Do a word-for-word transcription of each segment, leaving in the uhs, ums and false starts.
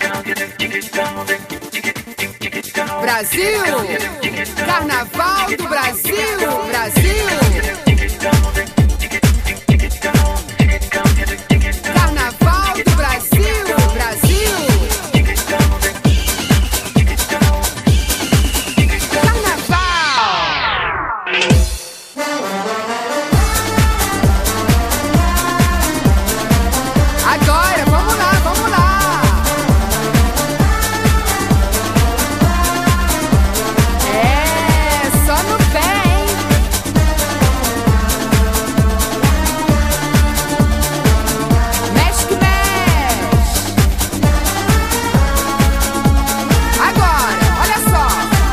Brasil, Carnaval do Brasil, Brasil. Carnaval do Brasil, Brasil. Agora, vamos lá, vamos lá. É, só no pé, hein? Mexe que mexe. Agora, olha só.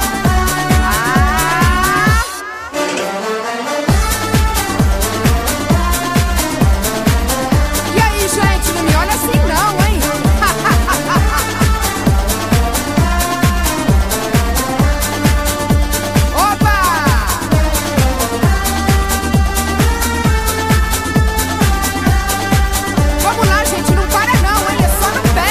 Ah! E aí, gente, não me olha assim não, hein? Opa! Vamos lá, gente, não para não, hein? É só no pé.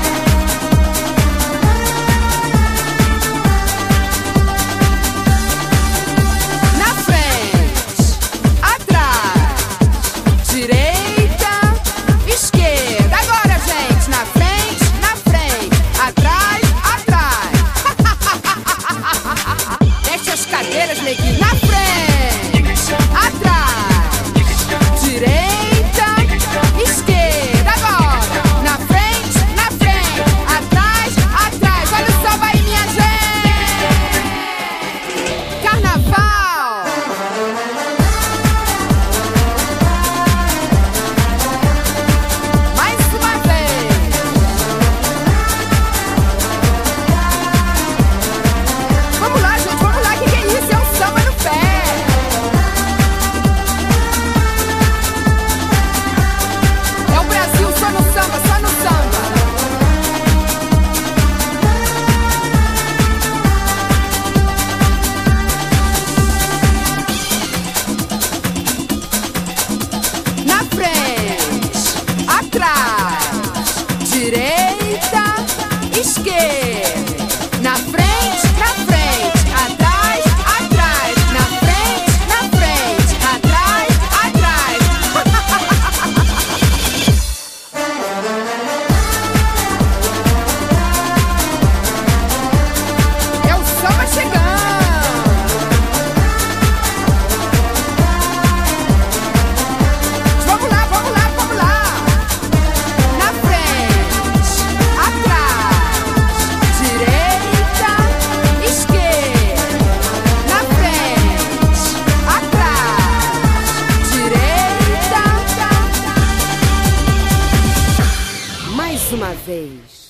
Na frente, atrás, direita, esquerda. Agora, gente, na frente, na frente, atrás, atrás. Deixa as cadeiras, neguinho. Na frente, atrás, direita, esquerda. Agora, na frente, na frente, atrás, atrás. Olha o samba aí, minha gente. Carnaval. Mais uma vez. Vamos lá, gente, vamos lá. Que que é isso? É um samba no pé. É o Brasil só no samba, só no samba. Na frente, atrás, direita, esquerda. Na frente, na frente, atrás, atrás. Na frente, na frente, atrás, atrás. É o samba chegando. Vamos lá, vamos lá, vamos lá. Na frente, atrás, direita, esquerda. Na frente, atrás, direita. Mais uma vez.